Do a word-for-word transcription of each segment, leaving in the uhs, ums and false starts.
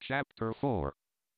Chapter four.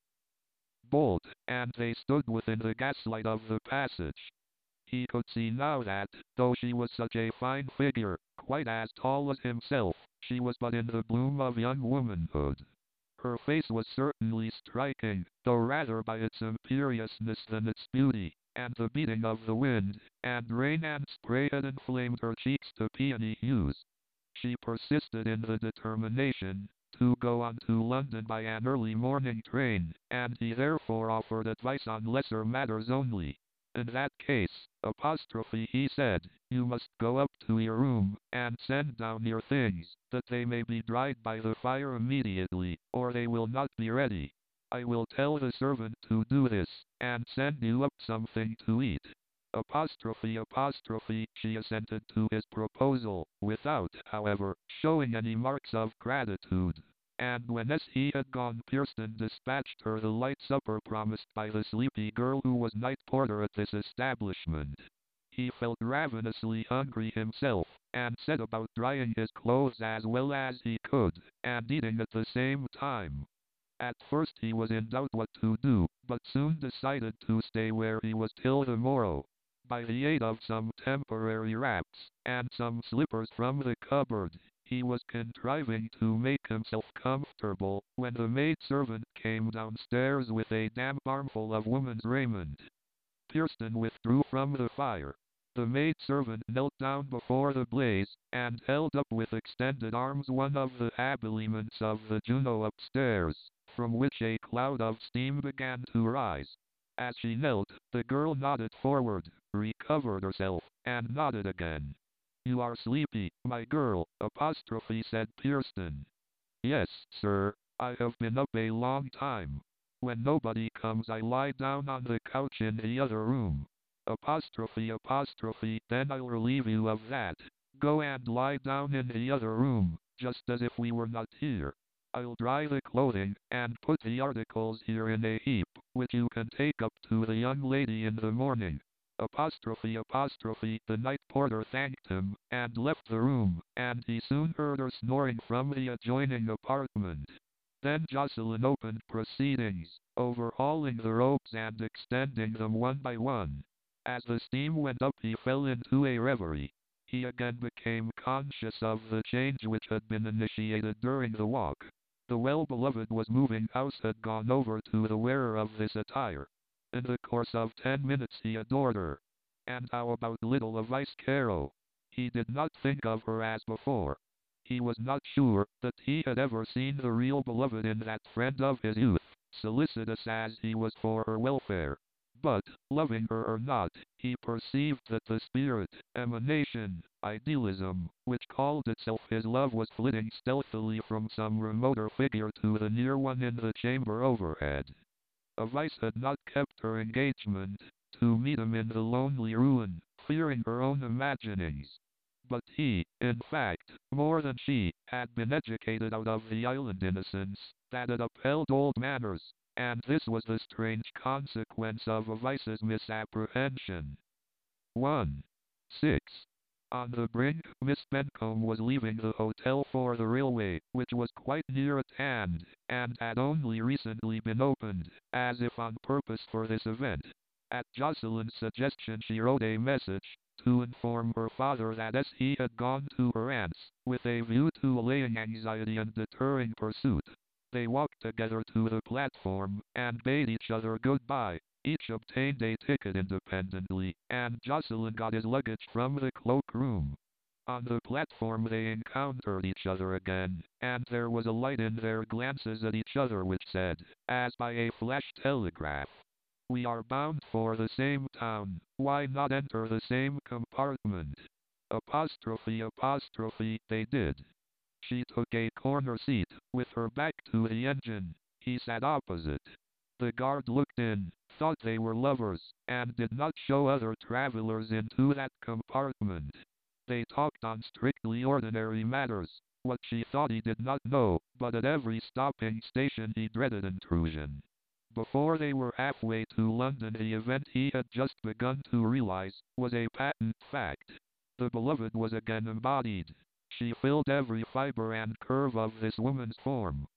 Bold, and they stood within the gaslight of the passage. He could see now that, though she was such a fine figure, quite as tall as himself, she was but in the bloom of young womanhood. Her face was certainly striking, though rather by its imperiousness than its beauty, and the beating of the wind, and rain and spray had inflamed her cheeks to peony hues. She persisted in the determination to go on to London by an early morning train, and he therefore offered advice on lesser matters only. In that case, apostrophe, he said, you must go up to your room, and send down your things, that they may be dried by the fire immediately, or they will not be ready. I will tell the servant to do this, and send you up something to eat. Apostrophe apostrophe, she assented to his proposal, without, however, showing any marks of gratitude. And when as he had gone, Pearson dispatched her the light supper promised by the sleepy girl who was night porter at this establishment. He felt ravenously hungry himself, and set about drying his clothes as well as he could, and eating at the same time. At first he was in doubt what to do, but soon decided to stay where he was till the morrow. By the aid of some temporary wraps, and some slippers from the cupboard, he was contriving to make himself comfortable, when the maid-servant came downstairs with a damp armful of woman's raiment. Pearson withdrew from the fire. The maid-servant knelt down before the blaze, and held up with extended arms one of the habiliments of the Juno upstairs, from which a cloud of steam began to rise. As she knelt, the girl nodded forward, recovered herself, and nodded again. You are sleepy, my girl, apostrophe, said Pearson. Yes, sir, I have been up a long time. When nobody comes I lie down on the couch in the other room. Apostrophe apostrophe, then I'll relieve you of that. Go and lie down in the other room, just as if we were not here. I'll dry the clothing, and put the articles here in a heap, which you can take up to the young lady in the morning. Apostrophe apostrophe, the night porter thanked him, and left the room, and he soon heard her snoring from the adjoining apartment. Then Jocelyn opened proceedings, overhauling the ropes and extending them one by one. As the steam went up he fell into a reverie. He again became conscious of the change which had been initiated during the walk. The well-beloved was moving house had gone over to the wearer of this attire. In the course of ten minutes he adored her. And how about little Evice Caro? He did not think of her as before. He was not sure that he had ever seen the real beloved in that friend of his youth, solicitous as he was for her welfare. But, loving her or not, he perceived that the spirit, emanation, idealism, which called itself his love was flitting stealthily from some remoter figure to the near one in the chamber overhead. Evice had not kept her engagement to meet him in the lonely ruin, fearing her own imaginings. But he, in fact, more than she, had been educated out of the island innocence that had upheld old manners, and this was the strange consequence of Evice's misapprehension. one. six. On the brink, Miss Bencomb was leaving the hotel for the railway, which was quite near at hand, and had only recently been opened, as if on purpose for this event. At Jocelyn's suggestion she wrote a message, to inform her father that as he had gone to her aunt's, with a view to allaying anxiety and deterring pursuit. They walked together to the platform, and bade each other goodbye. Each obtained a ticket independently, and Jocelyn got his luggage from the cloakroom. On the platform they encountered each other again, and there was a light in their glances at each other which said, as by a flash telegraph, we are bound for the same town, why not enter the same compartment? Apostrophe apostrophe, they did. She took a corner seat, with her back to the engine. He sat opposite. The guard looked in, thought they were lovers, and did not show other travelers into that compartment. They talked on strictly ordinary matters, what she thought he did not know, but at every stopping station he dreaded intrusion. Before they were halfway to London the event he had just begun to realize was a patent fact. The beloved was again embodied. She filled every fiber and curve of this woman's form.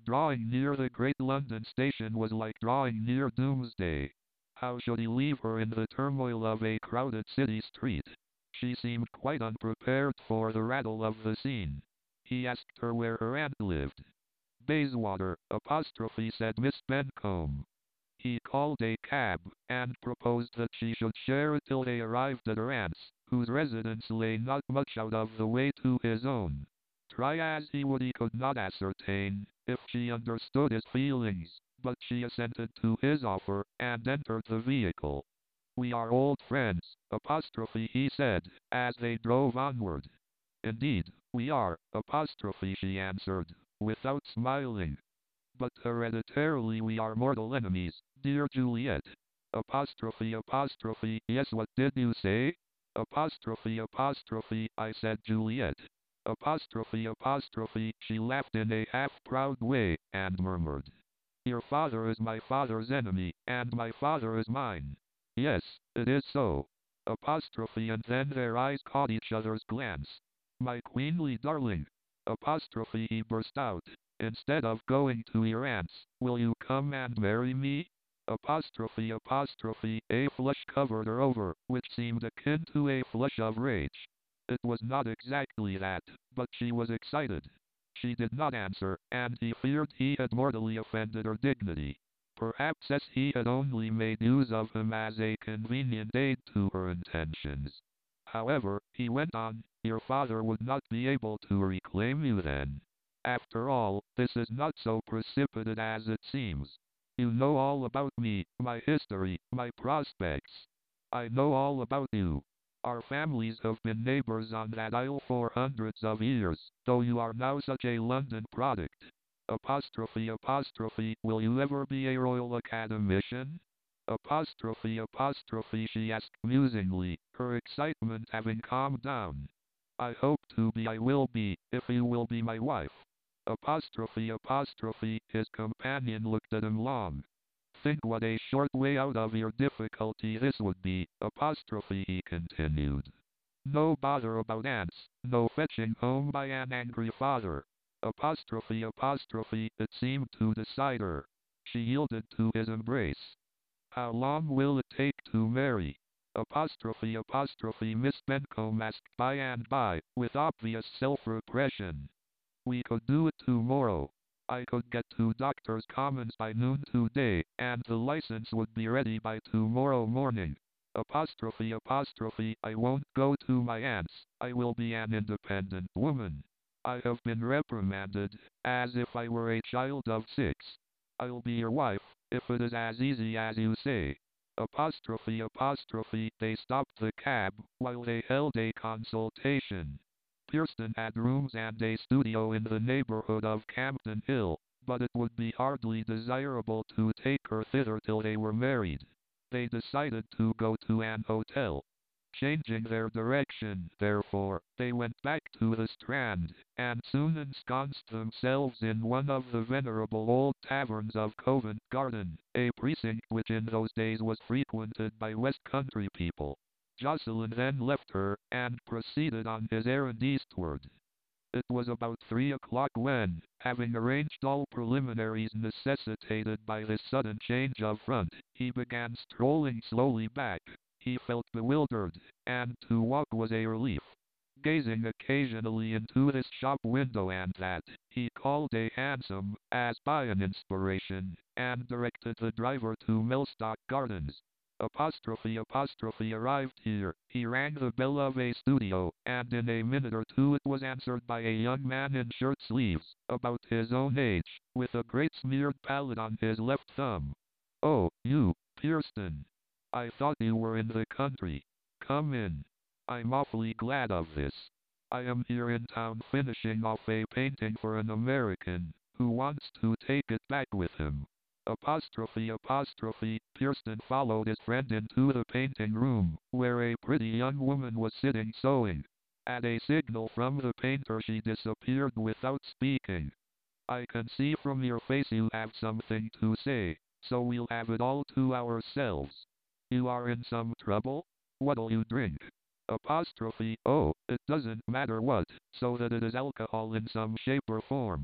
Drawing near the great London station was like drawing near doomsday. How should he leave her in the turmoil of a crowded city street? She seemed quite unprepared for the rattle of the scene. He asked her where her aunt lived. Bayswater, apostrophe said Miss Bencomb. He called a cab, and proposed that she should share it till they arrived at her aunt's, whose residence lay not much out of the way to his own. Try as he would, he could not ascertain if she understood his feelings, but she assented to his offer, and entered the vehicle. We are old friends, apostrophe he said, as they drove onward. Indeed, we are, apostrophe she answered, without smiling. But hereditarily we are mortal enemies, dear Juliet. Apostrophe apostrophe, yes, what did you say? Apostrophe apostrophe, I said Juliet. Apostrophe apostrophe, she laughed in a half-proud way, and murmured. Your father is my father's enemy, and my father is mine. Yes, it is so. Apostrophe, and then their eyes caught each other's glance. My queenly darling. Apostrophe, he burst out. Instead of going to your aunt's, will you come and marry me? Apostrophe apostrophe, a flush covered her over, which seemed akin to a flush of rage. It was not exactly that, but she was excited. She did not answer, and he feared he had mortally offended her dignity. Perhaps as he had only made use of him as a convenient aid to her intentions. However, he went on, your father would not be able to reclaim you then. After all, this is not so precipitate as it seems. You know all about me, my history, my prospects. I know all about you. Our families have been neighbors on that isle for hundreds of years, though you are now such a London product. Apostrophe apostrophe, will you ever be a Royal Academician? Apostrophe apostrophe, she asked musingly, her excitement having calmed down. I hope to be, I will be, if you will be my wife. Apostrophe apostrophe, his companion looked at him long. Think what a short way out of your difficulty this would be, apostrophe he continued. No bother about aunts, no fetching home by an angry father. Apostrophe apostrophe, it seemed to decide her. She yielded to his embrace. How long will it take to marry? Apostrophe apostrophe, Miss Bencomb asked by and by, with obvious self-repression. We could do it tomorrow. I could get to Doctor's Commons by noon today, and the license would be ready by tomorrow morning. Apostrophe apostrophe, I won't go to my aunt's. I will be an independent woman. I have been reprimanded, as if I were a child of six. I'll be your wife, if it is as easy as you say. Apostrophe apostrophe, they stopped the cab, while they held a consultation. Pearson had rooms and a studio in the neighborhood of Campden Hill, but it would be hardly desirable to take her thither till they were married. They decided to go to an hotel. Changing their direction, therefore, they went back to the Strand, and soon ensconced themselves in one of the venerable old taverns of Covent Garden, a precinct which in those days was frequented by West Country people. Jocelyn then left her, and proceeded on his errand eastward. It was about three o'clock when, having arranged all preliminaries necessitated by this sudden change of front, he began strolling slowly back. He felt bewildered, and to walk was a relief. Gazing occasionally into this shop window and that, he called a hansom, as by an inspiration, and directed the driver to Mellstock Gardens. Apostrophe apostrophe arrived here. He rang the bell of a studio, and in a minute or two it was answered by a young man in shirt sleeves, about his own age, with a great smeared palette on his left thumb. Oh, you, Pearson. I thought you were in the country. Come in. I'm awfully glad of this. I am here in town finishing off a painting for an American, who wants to take it back with him. Apostrophe apostrophe, Pearson followed his friend into the painting room, where a pretty young woman was sitting sewing. At a signal from the painter she disappeared without speaking. I can see from your face you have something to say, so we'll have it all to ourselves. You are in some trouble? What'll you drink? Apostrophe, oh, it doesn't matter what, so that it is alcohol in some shape or form.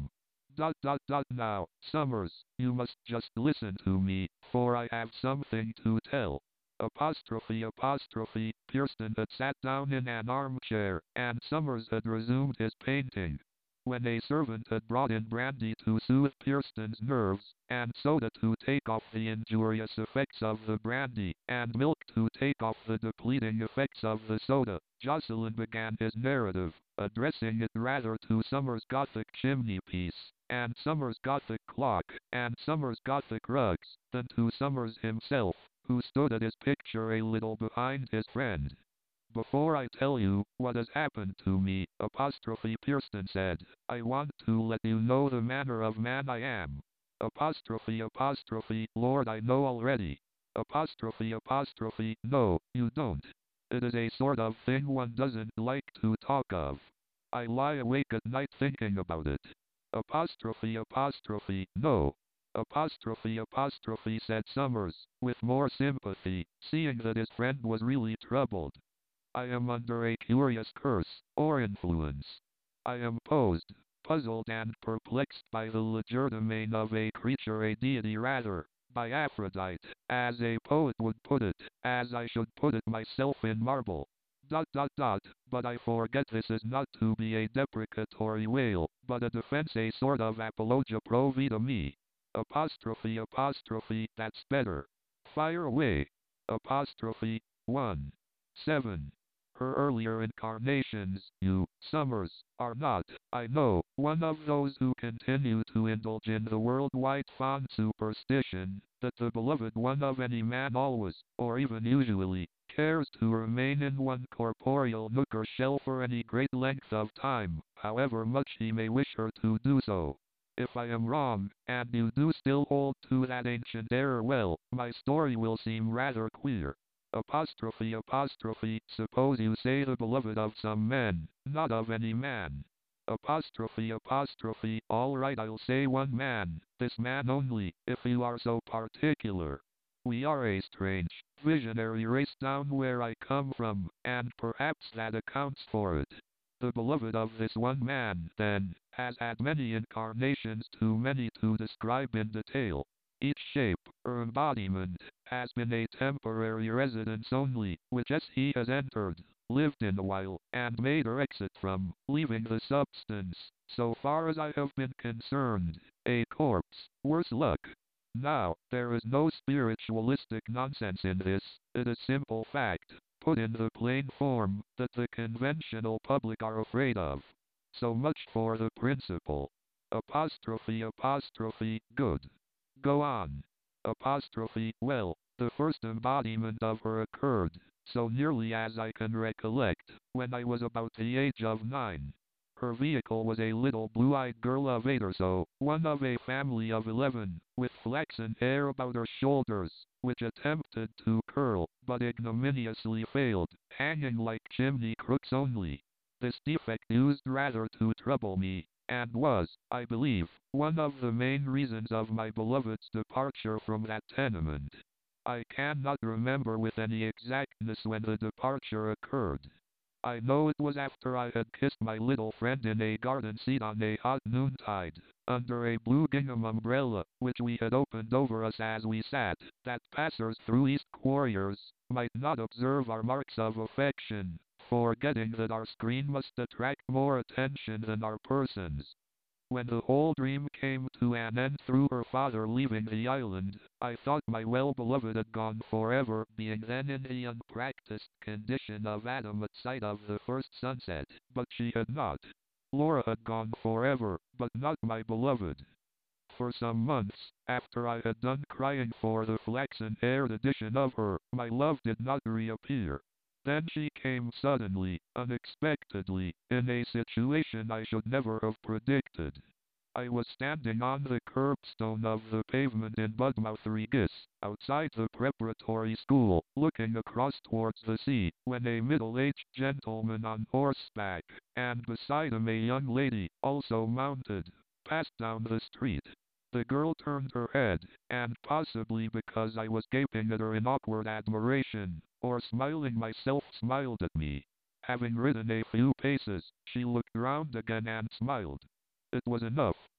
Dot dot dot now, Summers, you must just listen to me, for I have something to tell. Apostrophe apostrophe, Pearson had sat down in an armchair, and Summers had resumed his painting. When a servant had brought in brandy to soothe Pearson's nerves, and soda to take off the injurious effects of the brandy, and milk to take off the depleting effects of the soda, Jocelyn began his narrative, addressing it rather to Summers' Gothic chimney-piece, and Summers' Gothic clock, and Summers' Gothic rugs, than to Summers himself, who stood at his picture a little behind his friend. Before I tell you what has happened to me, apostrophe Pearson said, I want to let you know the manner of man I am. Apostrophe apostrophe, Lord, I know already. Apostrophe apostrophe, no, you don't. It is a sort of thing one doesn't like to talk of. I lie awake at night thinking about it. Apostrophe apostrophe, no. Apostrophe apostrophe, said Summers, with more sympathy, seeing that his friend was really troubled. I am under a curious curse, or influence. I am posed, puzzled and perplexed by the legerdemain of a creature, a deity rather, by Aphrodite, as a poet would put it, as I should put it myself in marble. Dot dot dot, but I forget this is not to be a deprecatory wail, but a defense, a sort of apologia pro vita me. Apostrophe apostrophe, that's better. Fire away. Apostrophe, one. seven. Her earlier incarnations, you, Summers, are not, I know, one of those who continue to indulge in the worldwide fond superstition, that the beloved one of any man always, or even usually, cares to remain in one corporeal nook or shell for any great length of time, however much he may wish her to do so. If I am wrong, and you do still hold to that ancient error, well, my story will seem rather queer. Apostrophe apostrophe, suppose you say the beloved of some men, not of any man. Apostrophe apostrophe, all right, I'll say one man, this man only, if you are so particular. We are a strange, visionary race down where I come from, and perhaps that accounts for it. The beloved of this one man, then, has had many incarnations, too many to describe in detail. Each shape, or embodiment, has been a temporary residence only, which as he has entered, lived in a while, and made her exit from, leaving the substance, so far as I have been concerned, a corpse, worse luck. Now, there is no spiritualistic nonsense in this, it is simple fact, put in the plain form, that the conventional public are afraid of. So much for the principle. Apostrophe apostrophe, good. Go on. Apostrophe, well, the first embodiment of her occurred, so nearly as I can recollect, when I was about the age of nine. Her vehicle was a little blue-eyed girl of eight or so, one of a family of eleven, with flaxen hair about her shoulders, which attempted to curl, but ignominiously failed, hanging like chimney crooks only. This defect used rather to trouble me, and was, I believe, one of the main reasons of my beloved's departure from that tenement. I cannot remember with any exactness when the departure occurred. I know it was after I had kissed my little friend in a garden seat on a hot noontide, under a blue gingham umbrella, which we had opened over us as we sat, that passers through East Quarriers might not observe our marks of affection, forgetting that our screen must attract more attention than our persons. When the whole dream came to an end through her father leaving the island, I thought my well-beloved had gone forever, being then in the unpracticed condition of Adam at sight of the first sunset, but she had not. Laura had gone forever, but not my beloved. For some months, after I had done crying for the flaxen-haired edition of her, my love did not reappear. Then she came suddenly, unexpectedly, in a situation I should never have predicted. I was standing on the curbstone of the pavement in Budmouth Regis, outside the preparatory school, looking across towards the sea, when a middle-aged gentleman on horseback, and beside him a young lady, also mounted, passed down the street. The girl turned her head, and possibly because I was gaping at her in awkward admiration, or smiling myself, smiled at me. Having ridden a few paces, she looked round again and smiled. It was enough,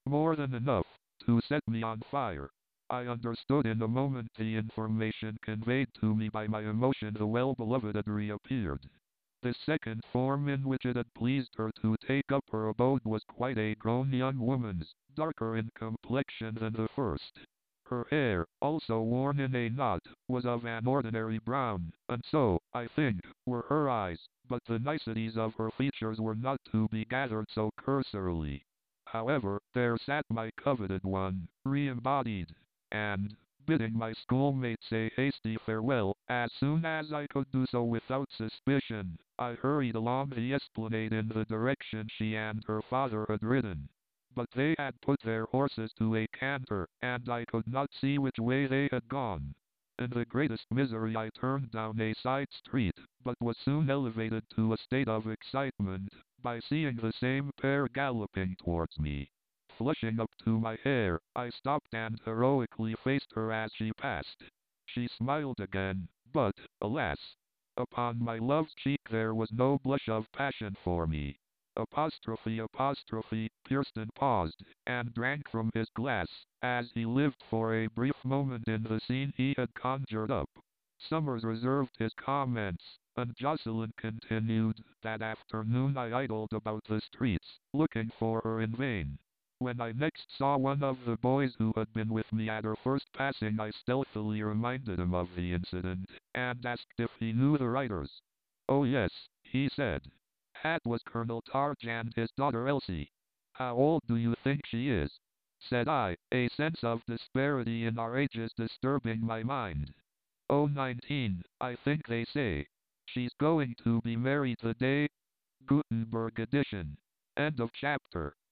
More than enough to set me on fire. I understood in a moment the information conveyed to me by my emotion. The well-beloved had reappeared. The second form in which it had pleased her to take up her abode was quite a grown young woman's, darker in complexion than the first. Her hair, also worn in a knot, was of an ordinary brown, and so, I think, were her eyes, but the niceties of her features were not to be gathered so cursorily. However, there sat my coveted one, re-embodied, and, bidding my schoolmates a hasty farewell, as soon as I could do so without suspicion, I hurried along the esplanade in the direction she and her father had ridden. But they had put their horses to a canter, and I could not see which way they had gone. In the greatest misery I turned down a side street, but was soon elevated to a state of excitement by seeing the same pair galloping towards me. Flushing up to my hair, I stopped and heroically faced her as she passed. She smiled again, but, alas! Upon my love's cheek there was no blush of passion for me. Apostrophe apostrophe, Pearson paused, and drank from his glass, as he lived for a brief moment in the scene he had conjured up. Summers reserved his comments, and Jocelyn continued, that afternoon I idled about the streets, looking for her in vain. When I next saw one of the boys who had been with me at her first passing, I stealthily reminded him of the incident, and asked if he knew the writers. Oh yes, he said. That was Colonel Targe and his daughter Elsie. How old do you think she is? Said I, a sense of disparity in our ages disturbing my mind. Oh, nineteen, I think they say. She's going to be married today. Gutenberg edition. End of chapter.